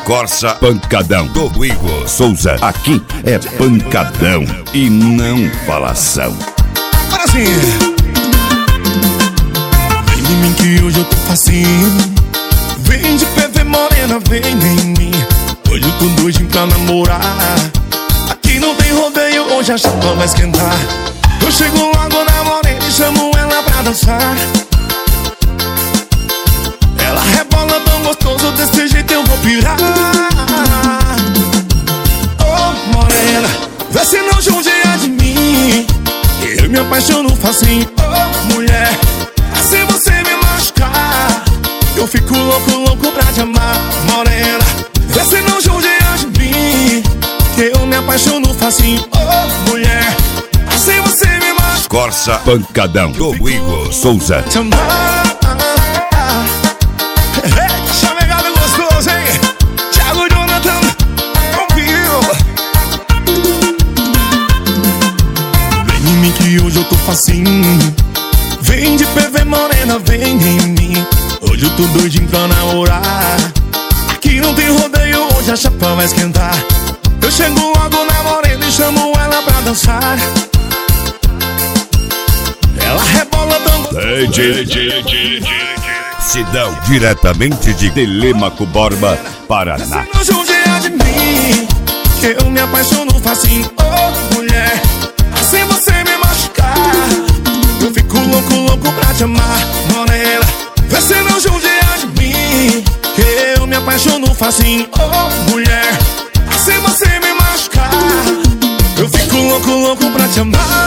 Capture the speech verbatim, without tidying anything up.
Corsa Pancadão do Igor Souza. Aqui é pancadão e não falação. Agora sim. Vem em mim que hoje eu tô facinho. Vem de P V morena, vem em mim. Hoje eu tô doidinho pra namorar. Aqui não tem rodeio, hoje a chapa vai esquentar. Eu chego logo na morena e chamo ela pra dançar. Ela rebola tão gostoso, desse jeito eu vou pirar. Oh, morena, vê se não judia de mim. Eu me apaixono facinho. Oh, mulher, se você me machucar, eu fico louco, louco pra te amar. Morena, vê se não judia de mim. Eu me apaixono facinho. Oh, mulher, se você me machucar, Corsa Pancadão do Igor Souza. te amar. Que hoje eu tô facinho. Vem de P V morena, vem em mim. Hoje eu tô doidinho pra namorar. Aqui não tem rodeio, hoje a chapa vai esquentar. Eu chego logo na morena e chamo ela pra dançar. Ela rebola tão... D J Sidão, diretamente de Telêmaco Borba, Paraná. Se não judia de mim, que eu me apaixono facinho. Oh, mulher, se você me machucar, eu fico louco, louco pra te amar. Morena, vê se não judia de mim, que eu me apaixono facinho. Oh, mulher, se você me machucar, eu fico louco, louco pra te amar.